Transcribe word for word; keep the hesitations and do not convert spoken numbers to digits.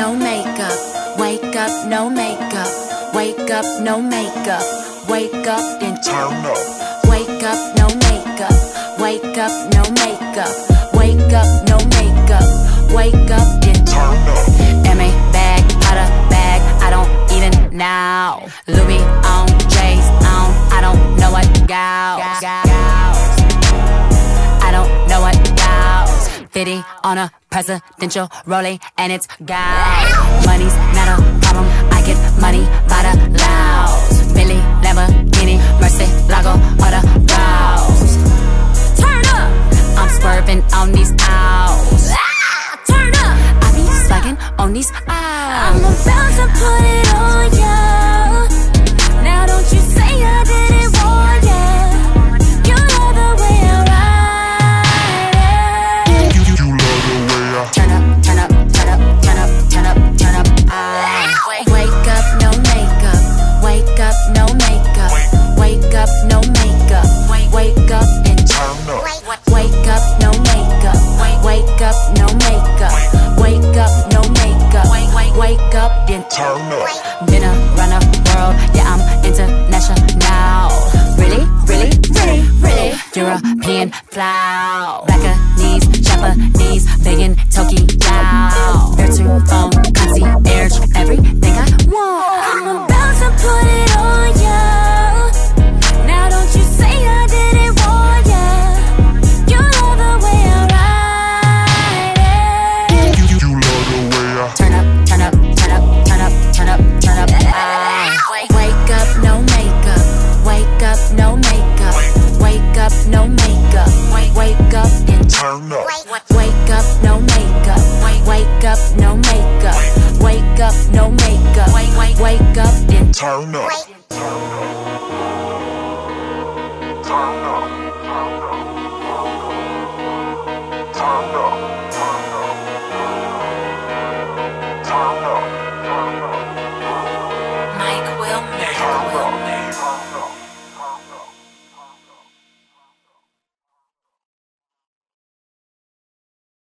no makeup. Wake up, no makeup. Wake up, no makeup. Wake up, then turn up. Wake up, no makeup. Wake up, no makeup. Wake up, no makeup. Wake up, then turn up. M A bag, Prada bag, I don't even know. Louis on, J's on, I don't know what gals. I don't know what gals. fifty on a presidential rolling and it's gals. Money's not a problem, I get money by the loud. Billy, Lamborghini, Murcielago, or the Rouse. Turn up! I'm swerving on these owls. Ah, turn up! I be slacking on these owls. I'm about to put it on ya. Now don't you say I didn't warn ya. You love the way I ride it. You, you love the way I turn up, turn up, turn up, turn up, turn up, turn up. Ah. Wake up, no makeup. Wake up, no makeup. Wake up, no makeup. Wake up and turn up. Wake up, no makeup. Wake up, no makeup. Wake up, no makeup. Wake up, then turn up. Been around the world, yeah, I'm international. Really, really, really, really. European flow. Bacanese, Japanese, vegan, Tokyo. Virtual phone, concierge, everything I want. I'm about to put it on ya. Now don't you say I didn't warn ya. You love the way I ride it. You, you love the way I turn up, turn up, turn up, turn up, turn up, turn up. Ah. Wake up, no makeup. Wake up, no makeup. Wake up, no makeup. Wake up and turn up. Wake up, no makeup. Wake up, no makeup. Wake up, no makeup. Wake up and turn up.